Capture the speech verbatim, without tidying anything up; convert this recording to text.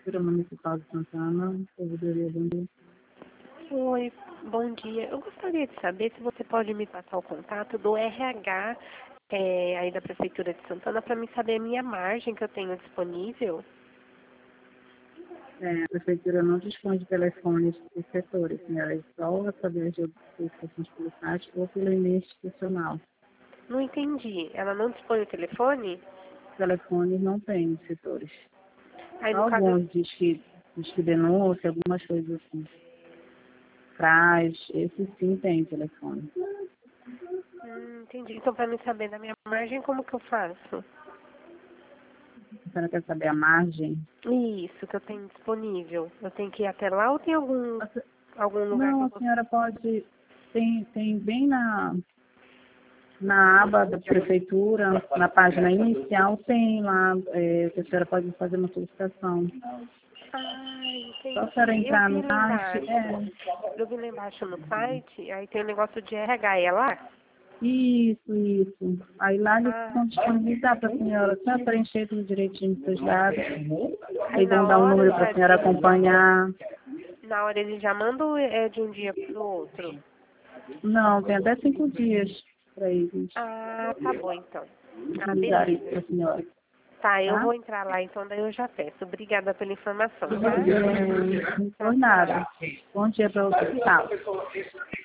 Prefeitura Municipal de Santana, Ouvidoria, bom dia. Oi, bom dia. Eu gostaria de saber se você pode me passar o contato do R H é, aí da Prefeitura de Santana para me saber a minha margem que eu tenho disponível. É, a Prefeitura não dispõe de telefones dos setores, senhora, é só através de solicitações pelo site ou pelo e-mail institucional. Não entendi. Ela não dispõe o telefone? Telefones não tem setores. Aí Só no caso, alguns diz que, diz que denúncia, algumas coisas assim. Traz, esse sim tem telefone. hum, entendi. Então para me saber da minha margem, como que eu faço? A senhora quer saber a margem? Isso, que eu tenho disponível. Eu tenho que ir até lá ou tem algum, A se- algum lugar que Não, eu a vou... senhora pode, tem, tem bem na, na aba da prefeitura, na página inicial, tem lá, é, que a senhora pode fazer uma solicitação. Ah, Só a senhora entendi. Eu entrar vi no lá site, embaixo. é, Eu vi lá embaixo no site, aí tem o negócio de R H, é lá? isso, isso. Aí lá eles Ah, vão disponibilizar para a senhora, só preencher tudo direitinho os seus dados. aí Aí vão na dar um hora número para já a senhora diz, acompanhar. na hora ele já manda ou é de um dia pro outro? Não, tem até cinco dias para eles Ah, tá bom então. Ah, utilizarem isso beleza. para a senhora, Tá, eu tá? vou entrar lá então, daí eu já peço. Obrigada pela informação, Tudo tá? bem, não Tchau, foi tchau. nada. Bom dia para você. Tchau.